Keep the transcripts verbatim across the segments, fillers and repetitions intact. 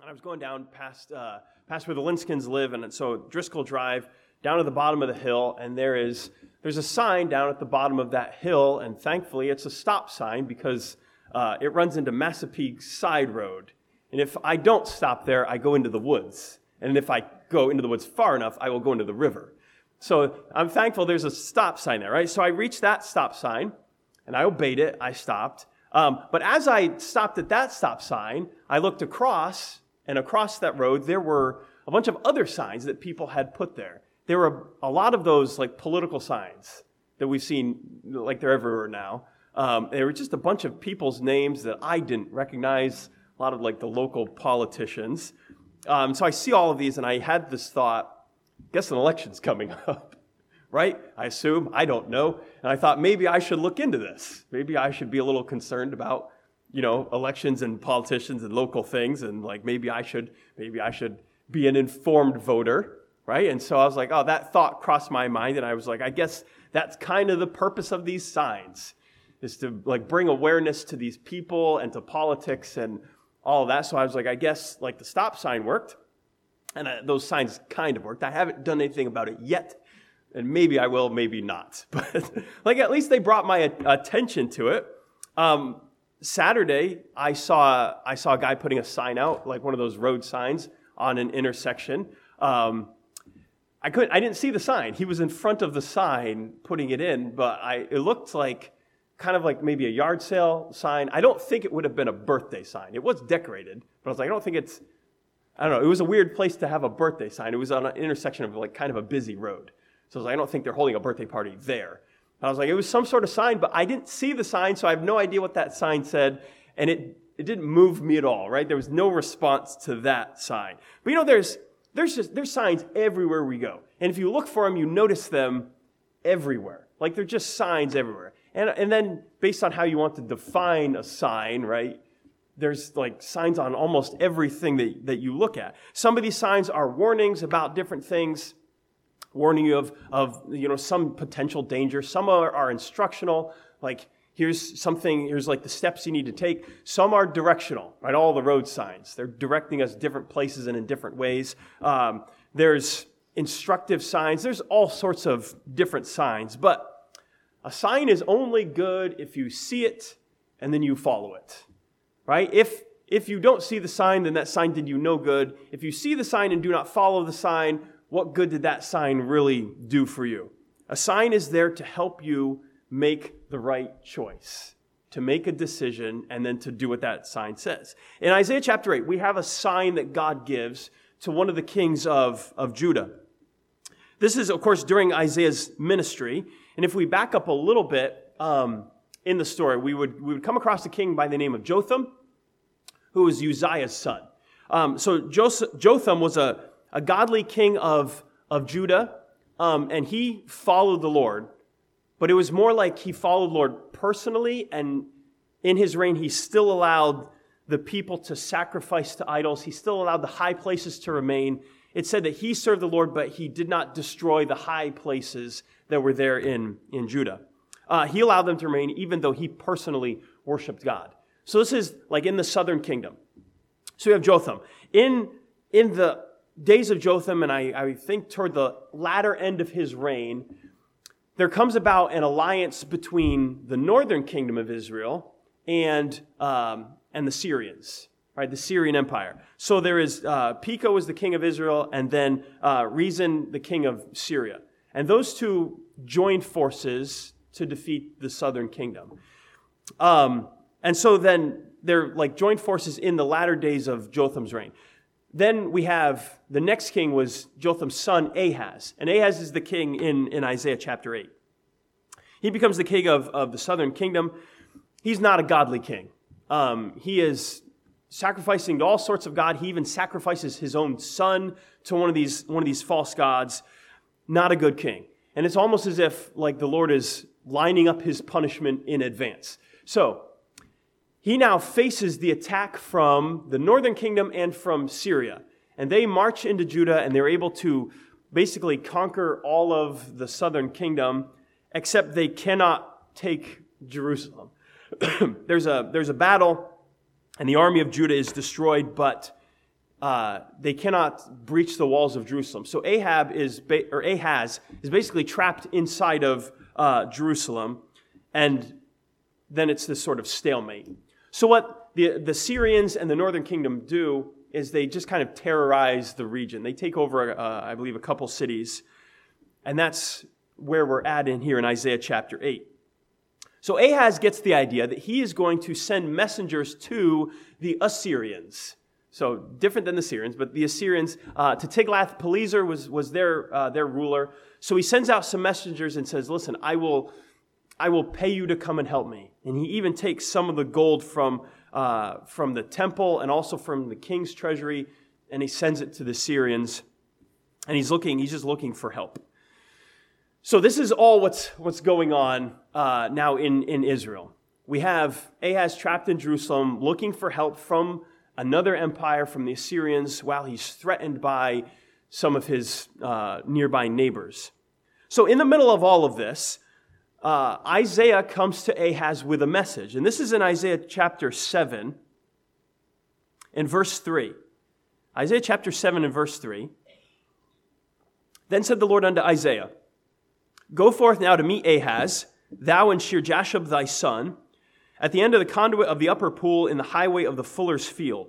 And I was going down past uh, past where the Linskins live, and so Driscoll Drive, down at the bottom of the hill, and there is there's a sign down at the bottom of that hill, and thankfully it's a stop sign because uh, it runs into Massapequa Side Road. And if I don't stop there, I go into the woods. And if I go into the woods far enough, I will go into the river. So I'm thankful there's a stop sign there, right? So I reached that stop sign, and I obeyed it. I stopped. Um, but as I stopped at that stop sign, I looked across, and across that road, there were a bunch of other signs that people had put there. There were a lot of those like political signs that we've seen, like they're everywhere now. Um, there were just a bunch of people's names that I didn't recognize, a lot of like the local politicians. Um, so I see all of these, and I had this thought, guess an election's coming up, right? I assume, I don't know. And I thought maybe I should look into this. Maybe I should be a little concerned about, you know, elections and politicians and local things, and like maybe I should, maybe I should be an informed voter, right? And so I was like, oh, that thought crossed my mind, and I was like, I guess that's kind of the purpose of these signs, is to like bring awareness to these people and to politics and all of that. So I was like, I guess like the stop sign worked, and I, those signs kind of worked. I haven't done anything about it yet, and maybe I will, maybe not. But like at least they brought my attention to it. Um, Saturday, I saw I saw a guy putting a sign out, like one of those road signs on an intersection. Um, I couldn't, I didn't see the sign. He was in front of the sign putting it in, but I it looked like kind of like maybe a yard sale sign. I don't think it would have been a birthday sign. It was decorated, but I was like, I don't think it's, I don't know. It was a weird place to have a birthday sign. It was on an intersection of like kind of a busy road. So I was like, I don't think they're holding a birthday party there. I was like, it was some sort of sign, but I didn't see the sign, so I have no idea what that sign said, and it, it didn't move me at all, right? There was no response to that sign. But you know, there's there's just there's signs everywhere we go, and if you look for them, you notice them everywhere. Like they're just signs everywhere. And and then based on how you want to define a sign, right? There's like signs on almost everything that, that you look at. Some of these signs are warnings about different things, warning you of, of you know, some potential danger. Some are, are instructional, like here's something, here's like the steps you need to take. Some are directional, right? All the road signs. They're directing us different places and in different ways. Um, there's instructive signs. There's all sorts of different signs. But a sign is only good if you see it and then you follow it, right? If if you don't see the sign, then that sign did you no good. If you see the sign and do not follow the sign, what good did that sign really do for you? A sign is there to help you make the right choice, to make a decision, and then to do what that sign says. In Isaiah chapter eight, we have a sign that God gives to one of the kings of, of Judah. This is, of course, during Isaiah's ministry. And if we back up a little bit um, in the story, we would, we would come across a king by the name of Jotham, who was Uzziah's son. Um, so Joseph, Jotham was a a godly king of, of Judah, um, and he followed the Lord. But it was more like he followed the Lord personally, and in his reign, he still allowed the people to sacrifice to idols. He still allowed the high places to remain. It said that he served the Lord, but he did not destroy the high places that were there in, in Judah. Uh, he allowed them to remain, even though he personally worshiped God. So this is like in the southern kingdom. So we have Jotham. In, in the days of Jotham, and I, I think toward the latter end of his reign, there comes about an alliance between the northern kingdom of Israel and um, and the Syrians, right? The Syrian Empire. So there is uh, Pekah was the king of Israel, and then uh, Rezin, the king of Syria, and those two joined forces to defeat the southern kingdom. Um, and so then they're like joined forces in the latter days of Jotham's reign. Then we have, the next king was Jotham's son, Ahaz. And Ahaz is the king in, in Isaiah chapter eight. He becomes the king of, of the southern kingdom. He's not a godly king. Um, he is sacrificing to all sorts of God. He even sacrifices his own son to one of these, one of these false gods. Not a good king. And it's almost as if like the Lord is lining up his punishment in advance. So, he now faces the attack from the northern kingdom and from Syria. And they march into Judah, and they're able to basically conquer all of the southern kingdom, except they cannot take Jerusalem. there's a there's a battle, and the army of Judah is destroyed, but uh, they cannot breach the walls of Jerusalem. So Ahab is, ba- or Ahaz is basically trapped inside of uh, Jerusalem, and then it's this sort of stalemate. So what the, the Syrians and the northern kingdom do is they just kind of terrorize the region. They take over, uh, I believe, a couple cities, and that's where we're at in here in Isaiah chapter eight. So Ahaz gets the idea that he is going to send messengers to the Assyrians. So different than the Syrians, but the Assyrians, uh, to Tiglath-Pileser was, was their, uh, their ruler. So he sends out some messengers and says, listen, I will, I will pay you to come and help me. And he even takes some of the gold from, uh, from the temple and also from the king's treasury, and he sends it to the Syrians. And he's looking, he's just looking for help. So this is all what's, what's going on uh, now in, in Israel. We have Ahaz trapped in Jerusalem looking for help from another empire, from the Assyrians, while he's threatened by some of his uh, nearby neighbors. So in the middle of all of this, uh, Isaiah comes to Ahaz with a message. And this is in Isaiah chapter seven and verse three. Isaiah chapter seven and verse three. Then said the Lord unto Isaiah, Go forth now to meet Ahaz, thou and Shear-Jashub thy son, at the end of the conduit of the upper pool in the highway of the fuller's field.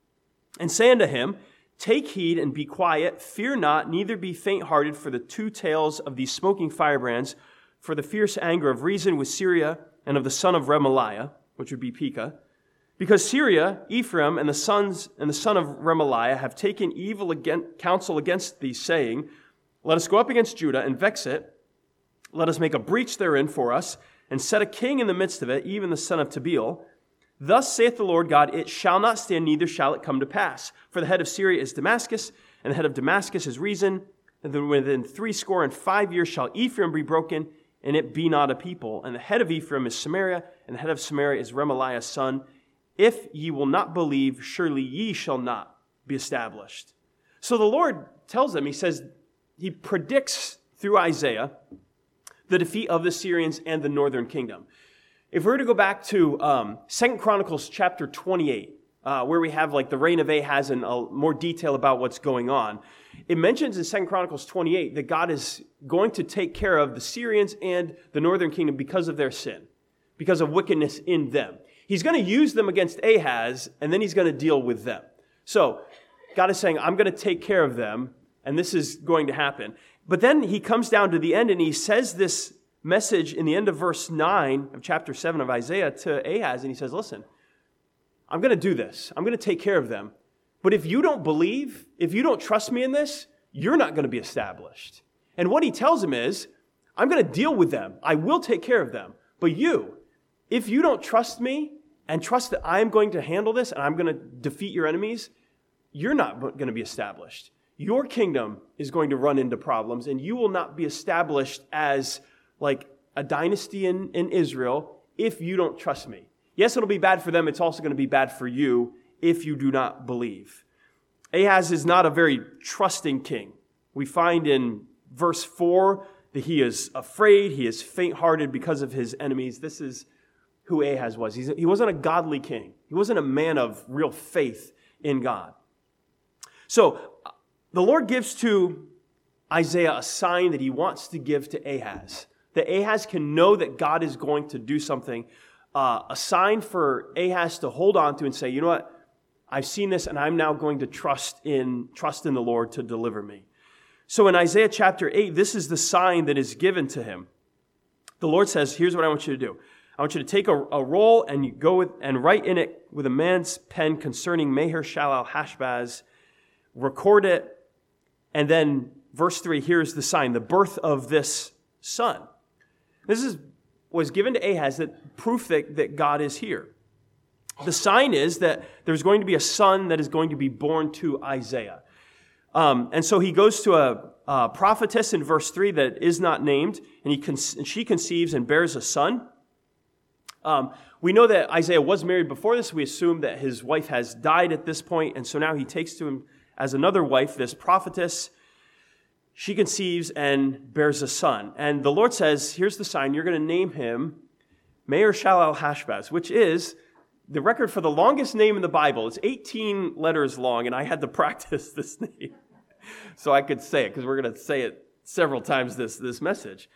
And say unto him, Take heed and be quiet, fear not, neither be faint-hearted for the two tails of these smoking firebrands, for the fierce anger of Rezin with Syria and of the son of Remaliah, which would be Pekah. Because Syria, Ephraim, and the sons and the son of Remaliah have taken evil against, counsel against thee, saying, Let us go up against Judah and vex it, let us make a breach therein for us, and set a king in the midst of it, even the son of Tabeel. Thus saith the Lord God, It shall not stand, neither shall it come to pass. For the head of Syria is Damascus, and the head of Damascus is Rezin. And then within three score and five years shall Ephraim be broken, and it be not a people. And the head of Ephraim is Samaria, and the head of Samaria is Remaliah's son. If ye will not believe, surely ye shall not be established. So the Lord tells them, he says, he predicts through Isaiah the defeat of the Syrians and the northern kingdom. If we were to go back to um, Second Chronicles chapter twenty-eight, uh, where we have like the reign of Ahaz and uh, more detail about what's going on, it mentions in Second Chronicles twenty-eight that God is going to take care of the Syrians and the northern kingdom because of their sin, because of wickedness in them. He's going to use them against Ahaz, and then he's going to deal with them. So God is saying, I'm going to take care of them, and this is going to happen. But then he comes down to the end and he says this message in the end of verse nine of chapter seven of Isaiah to Ahaz. And he says, listen, I'm going to do this. I'm going to take care of them. But if you don't believe, if you don't trust me in this, you're not going to be established. And what he tells him is, I'm going to deal with them. I will take care of them. But you, if you don't trust me and trust that I'm going to handle this and I'm going to defeat your enemies, you're not going to be established. Your kingdom is going to run into problems, and you will not be established as like a dynasty in, in Israel if you don't trust me. Yes, it'll be bad for them. It's also going to be bad for you if you do not believe. Ahaz is not a very trusting king. We find in verse four that he is afraid, he is faint-hearted because of his enemies. This is who Ahaz was. He's, he wasn't a godly king. He wasn't a man of real faith in God. So the Lord gives to Isaiah a sign that he wants to give to Ahaz, that Ahaz can know that God is going to do something, uh, a sign for Ahaz to hold on to and say, you know what, I've seen this and I'm now going to trust in, trust in the Lord to deliver me. So in Isaiah chapter eight, this is the sign that is given to him. The Lord says, here's what I want you to do. I want you to take a, a roll and you go with, and write in it with a man's pen concerning Maher-shalal-Hashbaz, record it. And then verse three, here's the sign, the birth of this son. This is was given to Ahaz, that proof that, that God is here. The sign is that there's going to be a son that is going to be born to Isaiah. Um, and so he goes to a, a prophetess in verse three that is not named, and, he con- and she conceives and bears a son. Um, we know that Isaiah was married before this. We assume that his wife has died at this point, and so now he takes to him as another wife, this prophetess. She conceives and bears a son. And the Lord says, here's the sign. You're going to name him Maher-shalal-Hashbaz, which is the record for the longest name in the Bible. It's eighteen letters long, and I had to practice this name so I could say it, because we're going to say it several times this, this message.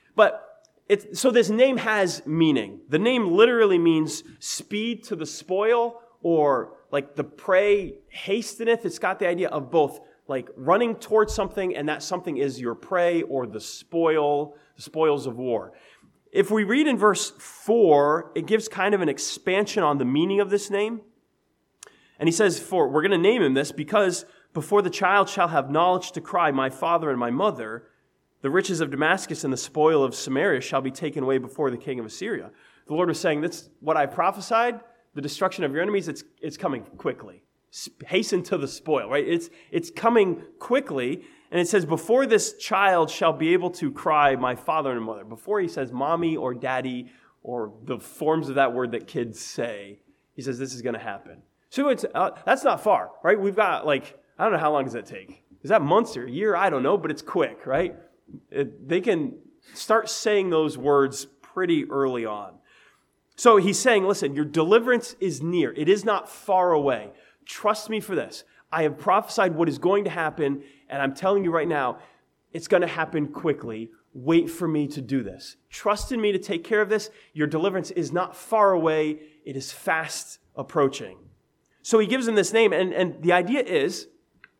But it's, so this name has meaning. The name literally means speed to the spoil, or like the prey hasteneth. It's got the idea of both like running towards something, and that something is your prey or the spoil, the spoils of war. If we read in verse four, it gives kind of an expansion on the meaning of this name. And he says, for we're going to name him this because before the child shall have knowledge to cry, my father and my mother, the riches of Damascus and the spoil of Samaria shall be taken away before the king of Assyria. The Lord was saying, that's what I prophesied, the destruction of your enemies, it's, it's coming quickly. Hasten to the spoil, right? It's, it's coming quickly. And it says, before this child shall be able to cry, my father and mother. Before he says mommy or daddy or the forms of that word that kids say, he says this is going to happen. So it's uh, that's not far, right? We've got like, I don't know, how long does that take? Is that months or a year? I don't know, but it's quick, right? It, they can start saying those words pretty early on. So he's saying, listen, your deliverance is near. It is not far away. Trust me for this. I have prophesied what is going to happen, and I'm telling you right now, it's going to happen quickly. Wait for me to do this. Trust in me to take care of this. Your deliverance is not far away. It is fast approaching. So he gives him this name, and, and the idea is,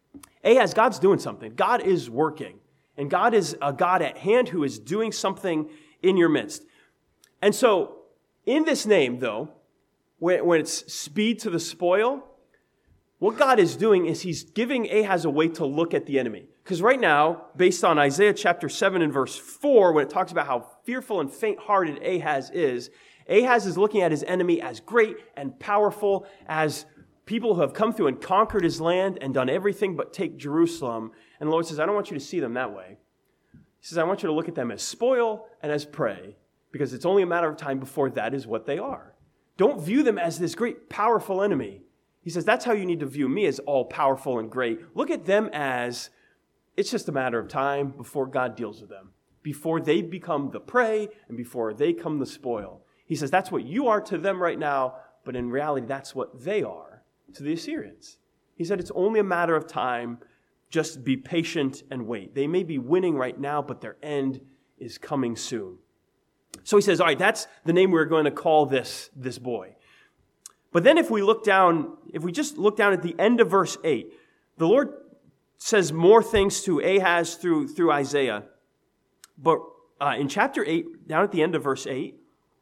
Ahaz, God's doing something. God is working, and God is a God at hand who is doing something in your midst. And so in this name, though, when, when it's speed to the spoil, what God is doing is he's giving Ahaz a way to look at the enemy. Because right now, based on Isaiah chapter seven and verse four, when it talks about how fearful and faint-hearted Ahaz is, Ahaz is looking at his enemy as great and powerful, as people who have come through and conquered his land and done everything but take Jerusalem. And the Lord says, I don't want you to see them that way. He says, I want you to look at them as spoil and as prey, because it's only a matter of time before that is what they are. Don't view them as this great, powerful enemy. He says, that's how you need to view me, as all-powerful and great. Look at them as it's just a matter of time before God deals with them, before they become the prey and before they come the spoil. He says, that's what you are to them right now, but in reality, that's what they are to the Assyrians. He said, it's only a matter of time. Just be patient and wait. They may be winning right now, but their end is coming soon. So he says, all right, that's the name we're going to call this, this boy. But then if we look down, if we just look down at the end of verse eight, the Lord says more things to Ahaz through, through Isaiah. But uh, in chapter eight, down at the end of verse eight,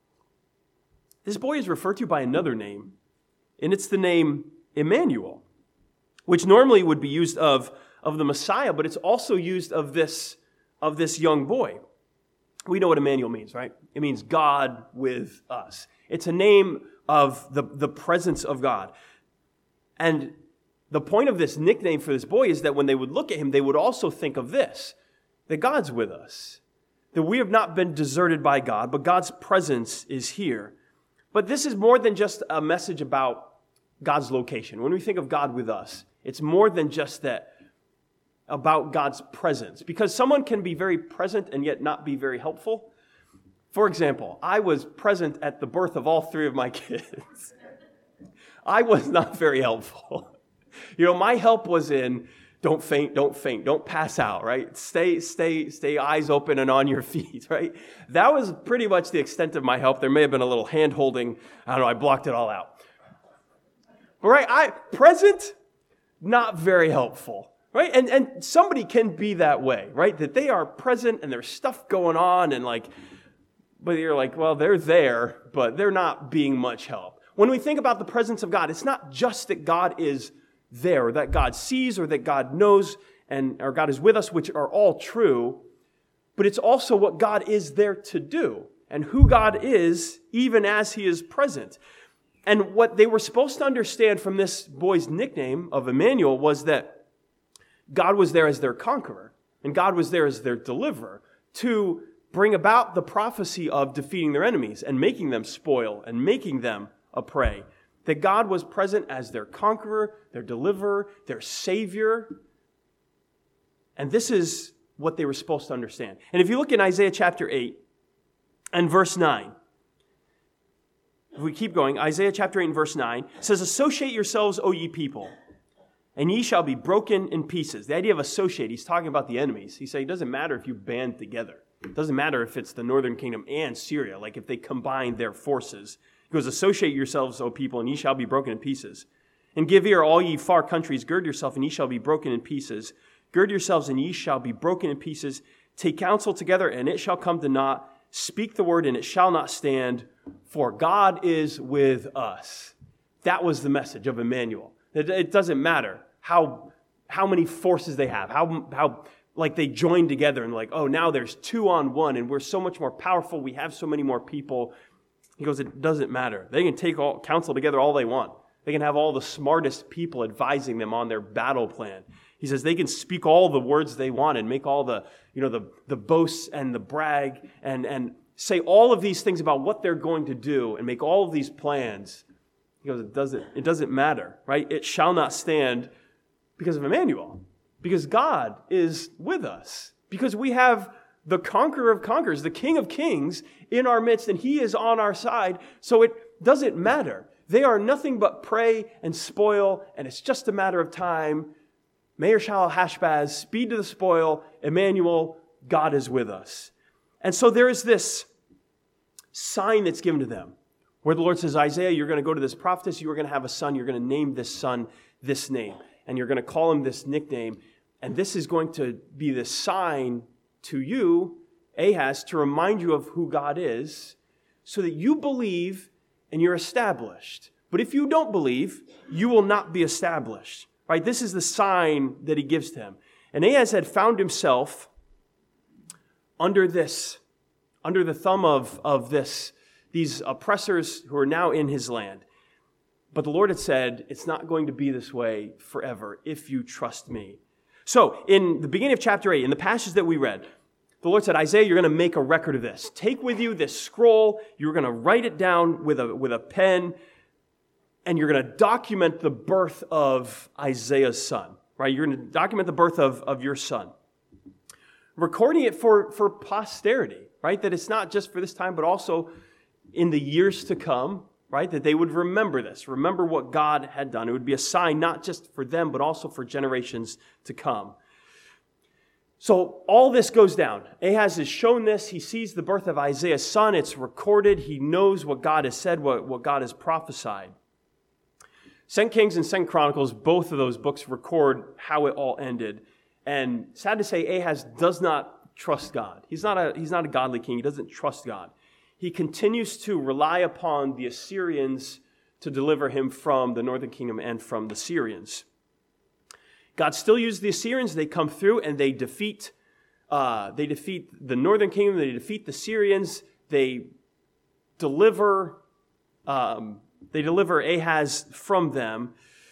this boy is referred to by another name, and it's the name Emmanuel, which normally would be used of, of the Messiah, but it's also used of this, of this young boy. We know what Emmanuel means, right? It means God with us. It's a name of the, the presence of God. And the point of this nickname for this boy is that when they would look at him, they would also think of this, that God's with us, that we have not been deserted by God, but God's presence is here. But this is more than just a message about God's location. When we think of God with us, it's more than just that, about God's presence, because someone can be very present and yet not be very helpful. For example, I was present at the birth of all three of my kids. I was not very helpful. You know, my help was in, don't faint, don't faint, don't pass out, right? Stay, stay, stay eyes open and on your feet, right? That was pretty much the extent of my help. There may have been a little hand holding. I don't know, I blocked it all out. But right, I, present, not very helpful. Right? And and somebody can be that way, right? That they are present and there's stuff going on and like, but you're like, well, they're there, but they're not being much help. When we think about the presence of God, it's not just that God is there, or that God sees, or that God knows, and or God is with us, which are all true, but it's also what God is there to do and who God is even as he is present. And what they were supposed to understand from this boy's nickname of Emmanuel was that God was there as their conqueror, and God was there as their deliverer to bring about the prophecy of defeating their enemies and making them spoil and making them a prey. That God was present as their conqueror, their deliverer, their savior. And this is what they were supposed to understand. And if you look in Isaiah chapter eight and verse nine, if we keep going, Isaiah chapter eight and verse nine says, associate yourselves, O ye people, and ye shall be broken in pieces. The idea of associate, he's talking about the enemies. He said it doesn't matter if you band together. It doesn't matter if it's the northern kingdom and Syria, like if they combine their forces. He goes, associate yourselves, O people, and ye shall be broken in pieces. And give ear, all ye far countries, gird yourself, and ye shall be broken in pieces. Gird yourselves, and ye shall be broken in pieces. Take counsel together, and it shall come to naught. Speak the word, and it shall not stand, for God is with us. That was the message of Emmanuel. It, it doesn't matter how, how many forces they have, how, how like they join together and like, oh, now there's two on one, and we're so much more powerful. We have so many more people. He goes, it doesn't matter. They can take all counsel together all they want. They can have all the smartest people advising them on their battle plan. He says they can speak all the words they want and make all the, you know, the, the boasts and the brag and, and say all of these things about what they're going to do and make all of these plans. He goes, it doesn't, it doesn't matter, right? It shall not stand because of Emmanuel, because God is with us, because we have the conqueror of conquerors, the King of kings in our midst, and he is on our side. So it doesn't matter. They are nothing but prey and spoil, and it's just a matter of time. Meir Shalal Hashbaz, speed to the spoil. Emmanuel, God is with us. And so there is this sign that's given to them where the Lord says, Isaiah, you're going to go to this prophetess. You are going to have a son. You're going to name this son this name. And you're going to call him this nickname. And this is going to be the sign to you, Ahaz, to remind you of who God is so that you believe and you're established. But if you don't believe, you will not be established. Right? This is the sign that he gives to him. And Ahaz had found himself under this, under the thumb of, of this, these oppressors who are now in his land. But the Lord had said, it's not going to be this way forever if you trust me. So in the beginning of chapter eight, in the passage that we read, the Lord said, Isaiah, you're going to make a record of this. Take with you this scroll. You're going to write it down with a, with a pen. And you're going to document the birth of Isaiah's son, right? You're going to document the birth of, of your son. Recording it for, for posterity, right? That it's not just for this time, but also in the years to come, right? That they would remember this, remember what God had done. It would be a sign not just for them, but also for generations to come. So all this goes down. Ahaz is shown this. He sees the birth of Isaiah's son. It's recorded. He knows what God has said, what, what God has prophesied. Second Kings and Second Chronicles, both of those books record how it all ended. And sad to say, Ahaz does not trust God. He's not a, he's not a godly king. He doesn't trust God. He continues to rely upon the Assyrians to deliver him from the northern kingdom and from the Syrians. God still uses the Assyrians. They come through and they defeat, uh, they defeat the northern kingdom. They defeat the Syrians. They deliver... Um, They deliver Ahaz from them.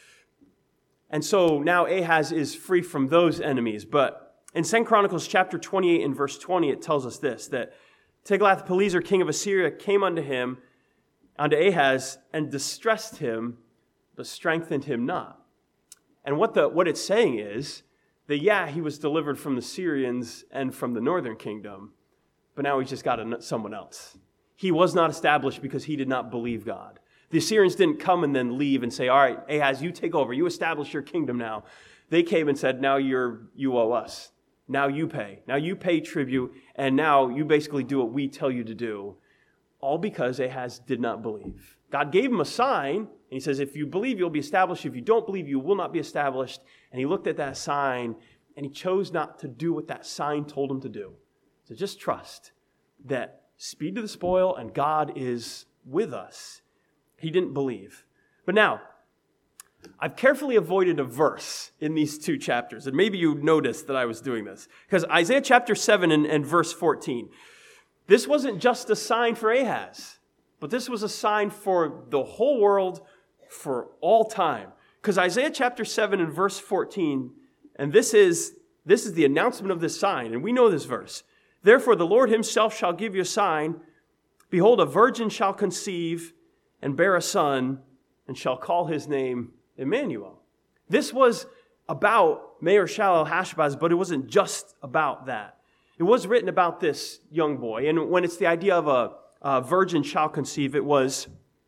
And so now Ahaz is free from those enemies. But in Second Chronicles chapter twenty-eight and verse twenty, it tells us this, that Tiglath-Pileser, king of Assyria, came unto him, unto Ahaz, and distressed him, but strengthened him not. And what the what it's saying is that, yeah, he was delivered from the Syrians and from the northern kingdom, but now he's just got a, someone else. He was not established because he did not believe God. The Assyrians didn't come and then leave and say, all right, Ahaz, you take over. You establish your kingdom now. They came and said, now you're you owe us. Now you pay. Now you pay tribute, and now you basically do what we tell you to do. All because Ahaz did not believe. God gave him a sign, and he says, if you believe, you'll be established. If you don't believe, you will not be established. And he looked at that sign, and he chose not to do what that sign told him to do. So just trust that speed to the spoil, and God is with us. He didn't believe. But now, I've carefully avoided a verse in these two chapters, and maybe you noticed that I was doing this. Because Isaiah chapter seven and, and verse fourteen, this wasn't just a sign for Ahaz, but this was a sign for the whole world for all time. Because Isaiah chapter seven and verse fourteen, and this is, this is the announcement of this sign, and we know this verse. Therefore the Lord himself shall give you a sign. Behold, a virgin shall conceive and bear a son, and shall call his name Emmanuel. This was about Meir Shalal Hashbaz, but it wasn't just about that. It was written about this young boy, and when it's the idea of a, a virgin shall conceive, it was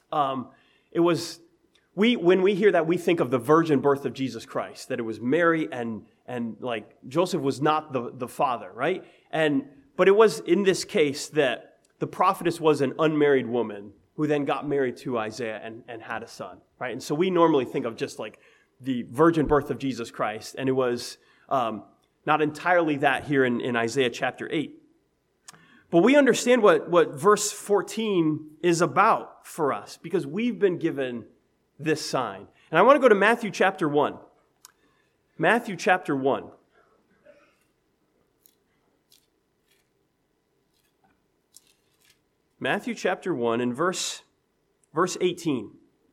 Um, it was, we when we hear that, we think of the virgin birth of Jesus Christ, that it was Mary and, and like, Joseph was not the, the father, right? And, but it was in this case that the prophetess was an unmarried woman who then got married to Isaiah and, and had a son, right? And so we normally think of just like the virgin birth of Jesus Christ, and it was um, not entirely that here in, in Isaiah chapter eight. But we understand what, what verse fourteen is about for us, because we've been given this sign. And I want to go to Matthew chapter one. Matthew chapter one. Matthew chapter one and verse, verse eighteen.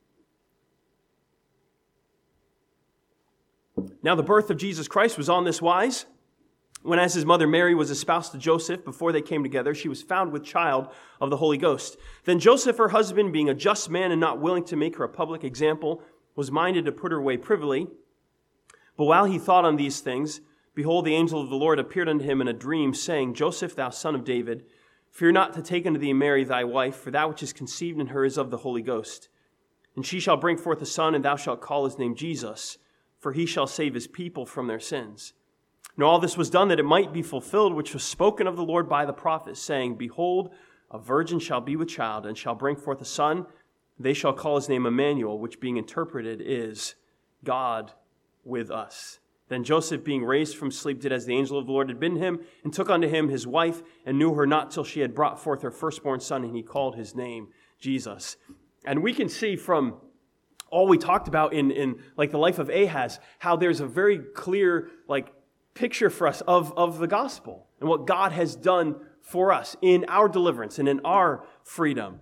Now the birth of Jesus Christ was on this wise. When as his mother Mary was espoused to Joseph, before they came together, she was found with child of the Holy Ghost. Then Joseph, her husband, being a just man and not willing to make her a public example, was minded to put her away privily. But while he thought on these things, behold, the angel of the Lord appeared unto him in a dream, saying, Joseph, thou son of David, fear not to take unto thee Mary thy wife, for that which is conceived in her is of the Holy Ghost. And she shall bring forth a son, and thou shalt call his name Jesus, for he shall save his people from their sins. Now all this was done that it might be fulfilled, which was spoken of the Lord by the prophet, saying, Behold, a virgin shall be with child, and shall bring forth a son. They shall call his name Emmanuel, which being interpreted is God with us. Then Joseph, being raised from sleep, did as the angel of the Lord had bidden him, and took unto him his wife, and knew her not till she had brought forth her firstborn son, and he called his name Jesus. And we can see from all we talked about in, in like the life of Ahaz, how there's a very clear like picture for us of, of the gospel and what God has done for us in our deliverance and in our freedom.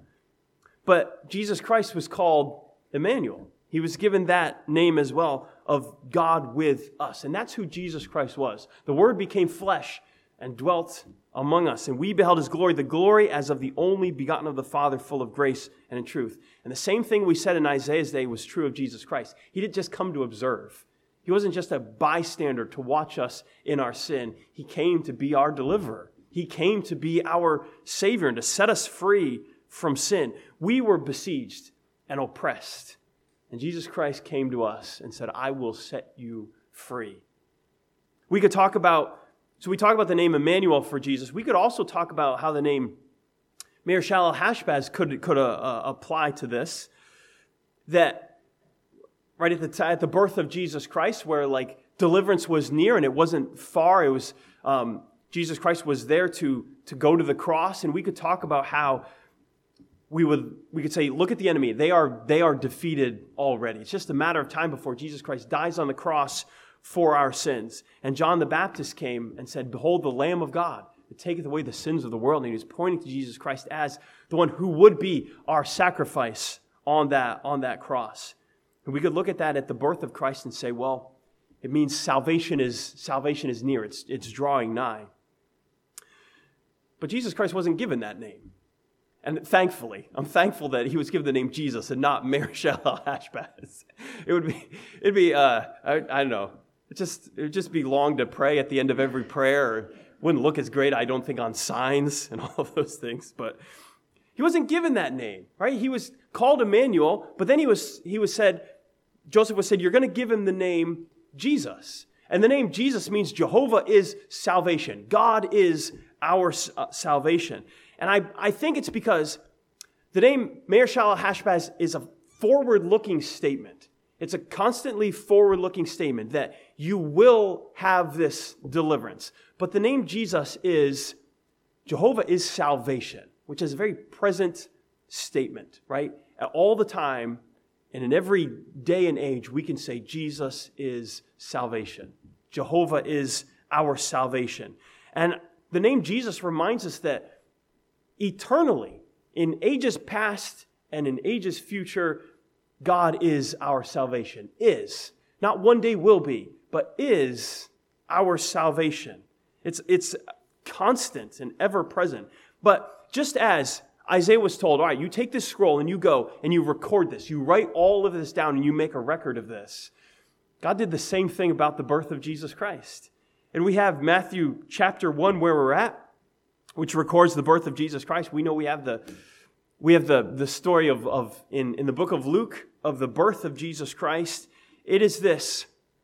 But Jesus Christ was called Emmanuel. He was given that name as well, of God with us. And that's who Jesus Christ was. The Word became flesh and dwelt among us. And we beheld his glory, the glory as of the only begotten of the Father, full of grace and in truth. And the same thing we said in Isaiah's day was true of Jesus Christ. He didn't just come to observe. He wasn't just a bystander to watch us in our sin. He came to be our deliverer. He came to be our Savior and to set us free from sin. We were besieged and oppressed. And Jesus Christ came to us and said, I will set you free. We could talk about, so we talk about the name Emmanuel for Jesus. We could also talk about how the name Meir Shalal Hashbaz could, could uh, uh, apply to this. That right at the t- at the birth of Jesus Christ, where like deliverance was near and it wasn't far. It was um, Jesus Christ was there to to go to the cross, and we could talk about how we would we could say, look at the enemy. They are they are defeated already. It's just a matter of time before Jesus Christ dies on the cross for our sins. And John the Baptist came and said, "Behold, the Lamb of God that taketh away the sins of the world." And he was pointing to Jesus Christ as the one who would be our sacrifice on that on that cross. And we could look at that at the birth of Christ and say, well, it means salvation is salvation is near. It's, it's drawing nigh. But Jesus Christ wasn't given that name. And thankfully, I'm thankful that he was given the name Jesus and not Meir Shalal Hashbaz. It would be, it'd be, uh, I, I don't know, it just, it would just be long to pray at the end of every prayer. Or wouldn't look as great, I don't think, on signs and all of those things. But he wasn't given that name, right? He was called Emmanuel, but then he was he was said, Joseph was said, you're going to give him the name Jesus. And the name Jesus means Jehovah is salvation. God is our uh, salvation. And I, I think it's because the name Meir Shalal Hashbaz is a forward-looking statement. It's a constantly forward-looking statement that you will have this deliverance. But the name Jesus is, Jehovah is salvation, which is a very present statement, right? All the time, and in every day and age, we can say Jesus is salvation. Jehovah is our salvation. And the name Jesus reminds us that eternally, in ages past and in ages future, God is our salvation. Is. Not one day will be, but is our salvation. It's, it's constant and ever present. But just as Isaiah was told, all right, you take this scroll and you go and you record this. You write all of this down and you make a record of this. God did the same thing about the birth of Jesus Christ. And we have Matthew chapter one where we're at, which records the birth of Jesus Christ. We know we have the, we have the, the story of, of in, in the book of Luke, of the birth of Jesus Christ. It is this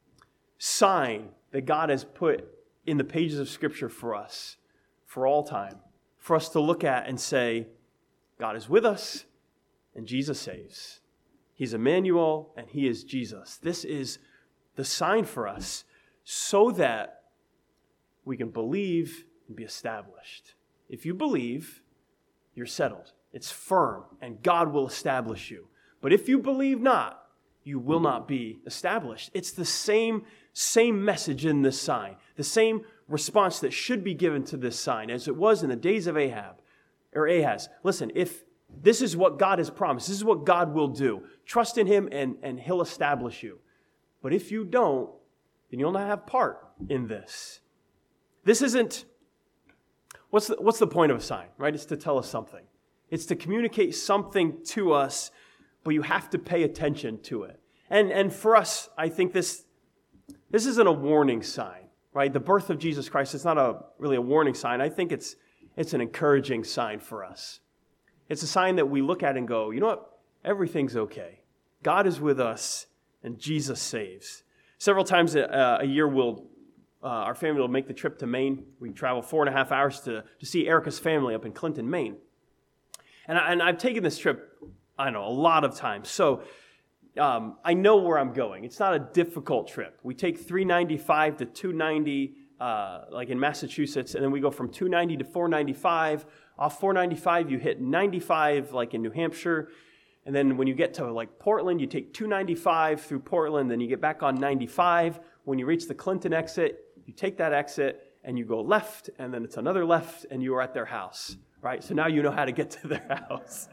sign that God has put in the pages of Scripture for us, for all time, for us to look at and say, God is with us, and Jesus saves. He's Emmanuel, and He is Jesus. This is the sign for us so that we can believe and be established. If you believe, you're settled. It's firm, and God will establish you. But if you believe not, you will not be established. It's the same, same message in this sign, the same response that should be given to this sign as it was in the days of Ahab, or Ahaz. Listen, if this is what God has promised, this is what God will do, trust in Him and, and He'll establish you. But if you don't, then you'll not have part in this. This isn't, what's the, what's the point of a sign, right? It's to tell us something. It's to communicate something to us, but you have to pay attention to it. And and for us, I think this this isn't a warning sign, right? The birth of Jesus Christ is not a really a warning sign. I think it's it's an encouraging sign for us. It's a sign that we look at and go, you know what? Everything's okay. God is with us, and Jesus saves. Several times a, a year, we'll uh, our family will make the trip to Maine. We travel four and a half hours to, to see Erica's family up in Clinton, Maine. And, I, and I've taken this trip, I don't know, a lot of times. So um, I know where I'm going. It's not a difficult trip. We take three ninety-five to two ninety, uh, like in Massachusetts, and then we go from two ninety to four ninety-five. Off four ninety-five, you hit ninety-five, like in New Hampshire. And then when you get to like Portland, you take two ninety-five through Portland, then you get back on ninety-five. When you reach the Clinton exit, you take that exit and you go left, and then it's another left, and you are at their house, right? So now you know how to get to their house.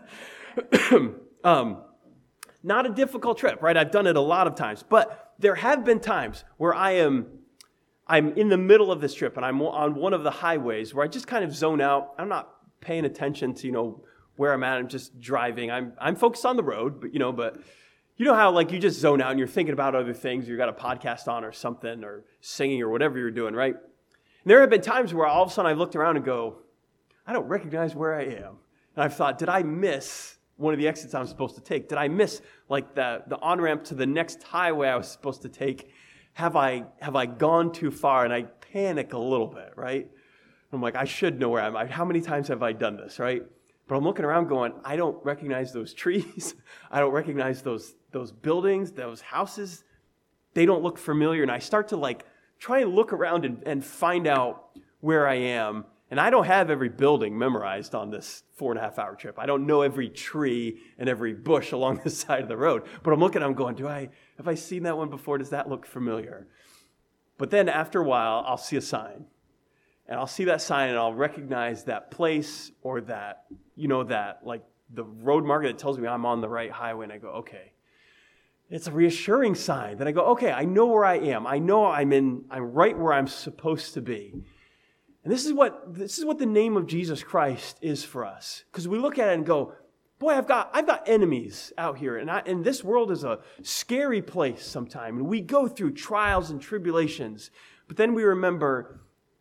um, not a difficult trip, right? I've done it a lot of times, but there have been times where I am I'm in the middle of this trip, and I'm on one of the highways where I just kind of zone out. I'm not paying attention to, you know, where I'm at. I'm just driving. I'm I'm focused on the road, but you know, but you know how like you just zone out and you're thinking about other things. You got a podcast on or something, or singing or whatever you're doing, right? And there have been times where all of a sudden I've looked around and go, I don't recognize where I am. And I've thought, did I miss one of the exits I'm supposed to take? Did I miss like the the on-ramp to the next highway I was supposed to take? Have I have I gone too far? And I panic a little bit, right? I'm like, I should know where I'm at. How many times have I done this, right? But I'm looking around going, I don't recognize those trees. I don't recognize those those buildings, those houses. They don't look familiar. And I start to like try and look around and, and find out where I am. And I don't have every building memorized on this four and a half hour trip. I don't know every tree and every bush along the side of the road. But I'm looking, I'm going, do I, have I seen that one before? Does that look familiar? But then after a while, I'll see a sign. And I'll see that sign and I'll recognize that place or that, you know, that like the road marker that tells me I'm on the right highway. And I go, okay. It's a reassuring sign. Then I go, okay, I know where I am. I know I'm in, I'm right where I'm supposed to be. And this is what this is what the name of Jesus Christ is for us. Because we look at it and go, boy, I've got I've got enemies out here. And I, and this world is a scary place sometimes. And we go through trials and tribulations. But then we remember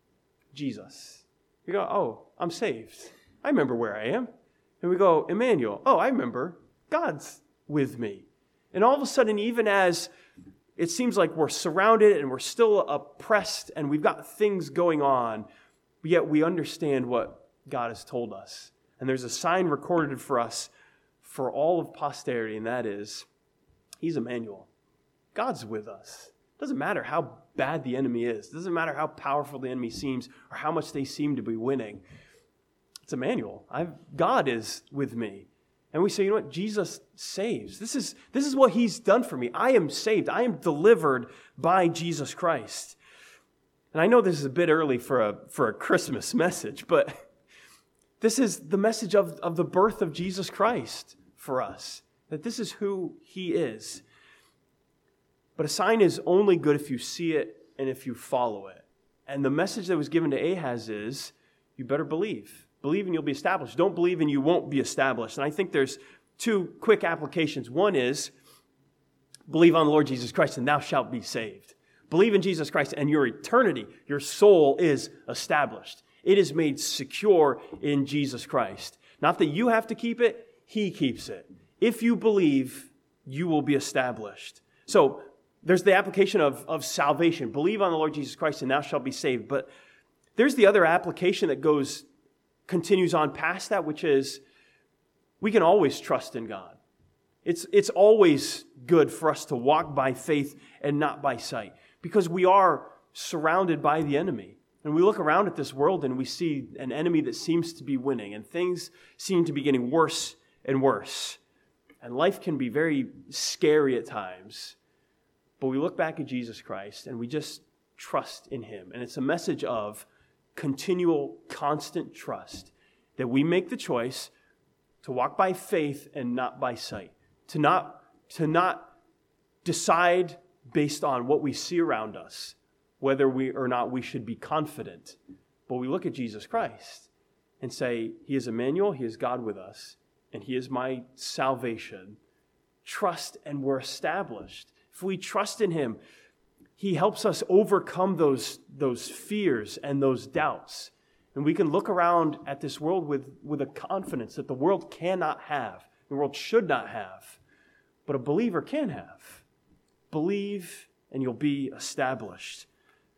Jesus. We go, oh, I'm saved. I remember where I am. And we go, Emmanuel. Oh, I remember. God's with me. And all of a sudden, even as it seems like we're surrounded and we're still oppressed and we've got things going on, yet we understand what God has told us. And there's a sign recorded for us for all of posterity, and that is, He's Emmanuel. God's with us. It doesn't matter how bad the enemy is. It doesn't matter how powerful the enemy seems or how much they seem to be winning. It's Emmanuel. I've, God is with me. And we say, you know what? Jesus saves. This is, this is what He's done for me. I am saved. I am delivered by Jesus Christ. And I know this is a bit early for a for a Christmas message, but this is the message of, of the birth of Jesus Christ for us, that this is who He is. But a sign is only good if you see it and if you follow it. And the message that was given to Ahaz is, you better believe. Believe and you'll be established. Don't believe and you won't be established. And I think there's two quick applications. One is, believe on the Lord Jesus Christ and thou shalt be saved. Believe in Jesus Christ and your eternity, your soul is established. It is made secure in Jesus Christ. Not that you have to keep it. he keeps it. If you believe, you will be established. So there's the application of, of salvation. Believe on the Lord Jesus Christ and thou shalt be saved. But there's the other application that goes, continues on past that, which is we can always trust in God. It's, it's always good for us to walk by faith and not by sight, because we are surrounded by the enemy. And we look around at this world and we see an enemy that seems to be winning, and things seem to be getting worse and worse. And life can be very scary at times. But we look back at Jesus Christ and we just trust in him. And it's a message of continual, constant trust, that we make the choice to walk by faith and not by sight. To not, to not decide based on what we see around us whether we or not we should be confident. But we look at Jesus Christ and say, he is Emmanuel, he is God with us, and he is my salvation. Trust and we're established. If we trust in him, he helps us overcome those, those fears and those doubts. And we can look around at this world with, with a confidence that the world cannot have, the world should not have, but a believer can have. Believe and you'll be established.